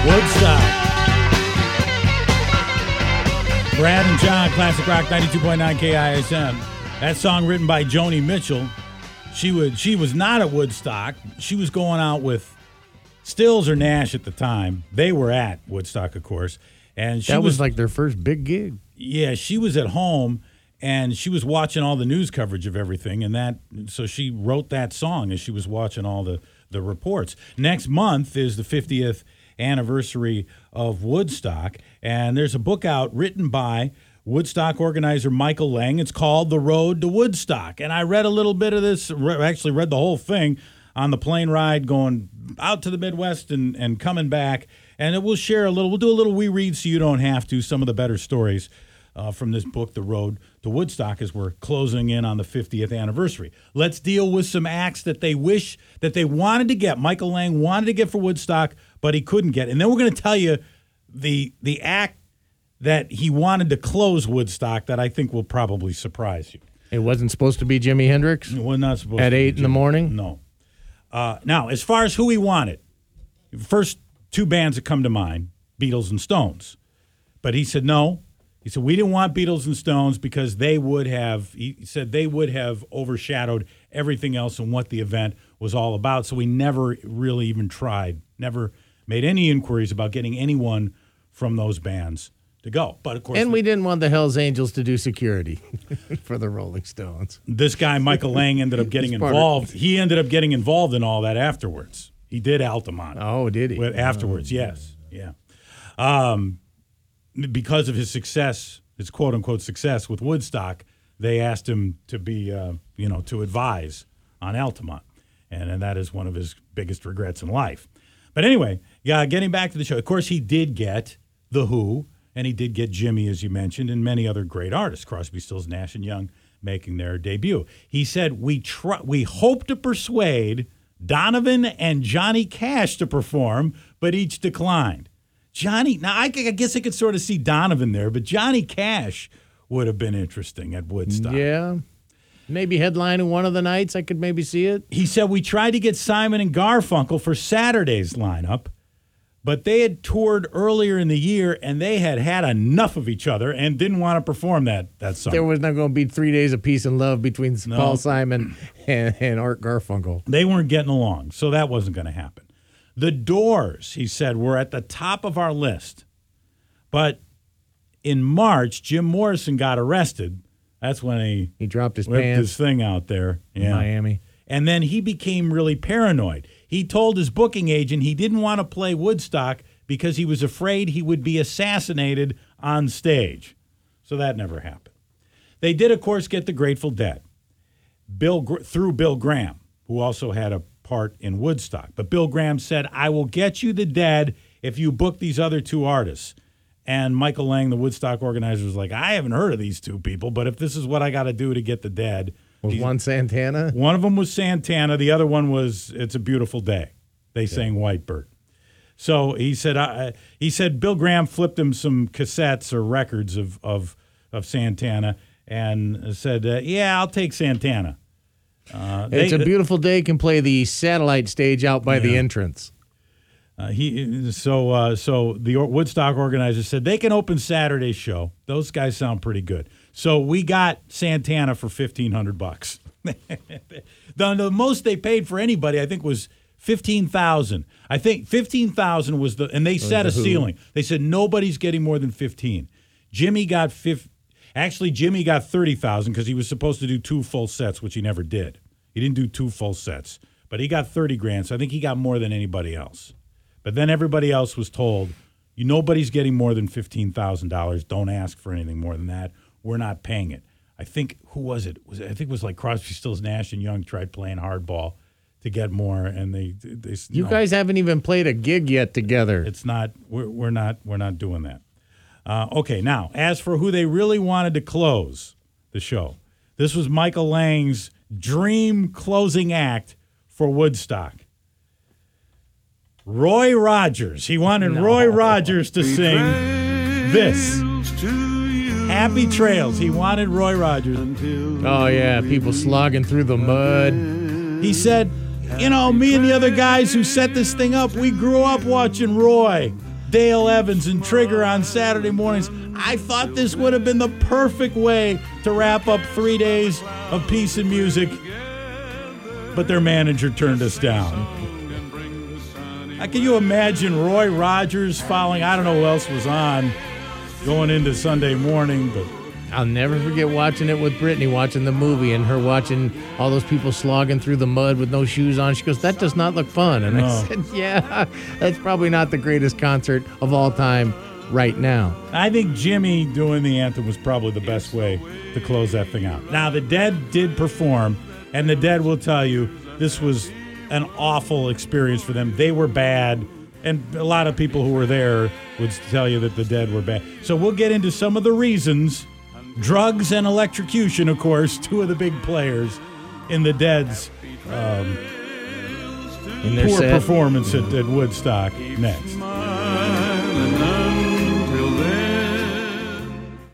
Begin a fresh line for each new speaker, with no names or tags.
Woodstock. Brad and John, Classic Rock 92.9 KISM. That song written by Joni Mitchell. She was not at Woodstock. She was going out with Stills or Nash at the time. They were at Woodstock, of course. And
that was like their first big gig.
Yeah, she was at home, and she was watching all the news coverage of everything, so she wrote that song as she was watching all the reports. Next month is the 50th anniversary of Woodstock, and there's a book out written by Woodstock organizer Michael Lang. It's called The Road to Woodstock, and I read a little bit of this, actually read the whole thing on the plane ride going out to the Midwest and coming back, and we'll do a little wee read so you don't have to, some of the better stories from this book, The Road to Woodstock, as we're closing in on the 50th anniversary. Let's deal with some acts that they wish that they wanted to get. Michael Lang wanted to get for Woodstock, but he couldn't get. And then we're going to tell you the act that he wanted to close Woodstock that I think will probably surprise you.
It wasn't supposed to be Jimi Hendrix?
It was not supposed
at
to be
8 in the morning?
No. Now, as far as who he wanted, first two bands that come to mind, Beatles and Stones. But he said no. He said, we didn't want Beatles and Stones because he said they would have overshadowed everything else and what the event was all about. So we never really even tried, never made any inquiries about getting anyone from those bands to go. But of course,
and we didn't want the Hells Angels to do security for the Rolling Stones.
This guy, Michael Lang, ended up getting involved. He ended up getting involved in all that afterwards. He did Altamont.
Oh, did he?
Afterwards, yes. Yeah. Because of his success, his quote-unquote success with Woodstock, they asked him to be, to advise on Altamont. And that is one of his biggest regrets in life. But anyway, getting back to the show, of course, he did get The Who, and he did get Jimmy, as you mentioned, and many other great artists, Crosby, Stills, Nash, and Young, making their debut. He said, we hope to persuade Donovan and Johnny Cash to perform, but each declined. Johnny, now I guess I could sort of see Donovan there, but Johnny Cash would have been interesting at Woodstock.
Yeah. Maybe headlining one of the nights, I could maybe see it.
He said, we tried to get Simon and Garfunkel for Saturday's lineup, but they had toured earlier in the year, and they had enough of each other and didn't want to perform that song.
There was not going to be 3 days of peace and love between Paul Simon and Art Garfunkel.
They weren't getting along, so that wasn't going to happen. The Doors, he said, were at the top of our list. But in March, Jim Morrison got arrested. That's when he
dropped his
whipped
pants.
his thing out there
in Miami.
And then he became really paranoid. He told his booking agent he didn't want to play Woodstock because he was afraid he would be assassinated on stage. So that never happened. They did, of course, get the Grateful Dead through Bill Graham, who also had a part in Woodstock. But Bill Graham said, I will get you the Dead if you book these other two artists. And Michael Lang, the Woodstock organizer, was like, I haven't heard of these two people, but if this is what I got to do to get the Dead.
Was one Santana?
One of them was Santana. The other one was It's a Beautiful Day. They sang White Bird. So he said Bill Graham flipped him some cassettes or records of Santana and said, yeah, I'll take Santana.
It's a Beautiful Day can play the satellite stage out by the entrance.
So the Woodstock organizer said they can open Saturday's show. Those guys sound pretty good. So we got Santana for $1,500. The most they paid for anybody, I think, was $15,000. I think $15,000 was and they set a ceiling. They said nobody's getting more than 15. Jimmy got Jimmy got $30,000 because he was supposed to do 2 full sets, which he never did. He didn't do 2 full sets, but he got $30,000. So I think he got more than anybody else. But then everybody else was told, nobody's getting more than $15,000. Don't ask for anything more than that. We're not paying it. I think, who was it? I think it was like Crosby, Stills, Nash, and Young tried playing hardball to get more, and they
you guys haven't even played a gig yet together.
It's not. We're not doing that. Okay, now as for who they really wanted to close the show, this was Michael Lang's dream closing act for Woodstock. Roy Rogers. He wanted Roy Rogers to sing this. Happy Trails. He wanted Roy Rogers.
Oh, yeah, people slogging through the mud.
He said, me and the other guys who set this thing up, we grew up watching Roy. Dale Evans and Trigger on Saturday mornings. I thought this would have been the perfect way to wrap up 3 days of peace and music, but their manager turned us down. Can you imagine Roy Rogers following? I don't know who else was on going into Sunday morning, but
I'll never forget watching it with Brittany, watching the movie, and her watching all those people slogging through the mud with no shoes on. She goes, "That does not look fun." And I said, "Yeah, that's probably not the greatest concert of all time right now."
I think Jimmy doing the anthem was probably the best way to close that thing out. Now, the Dead did perform, and the Dead will tell you this was an awful experience for them. They were bad, and a lot of people who were there would tell you that the Dead were bad. So we'll get into some of the reasons. Drugs and electrocution, of course, two of the big players in the Dead's
in their
poor
set.
performance at Woodstock next.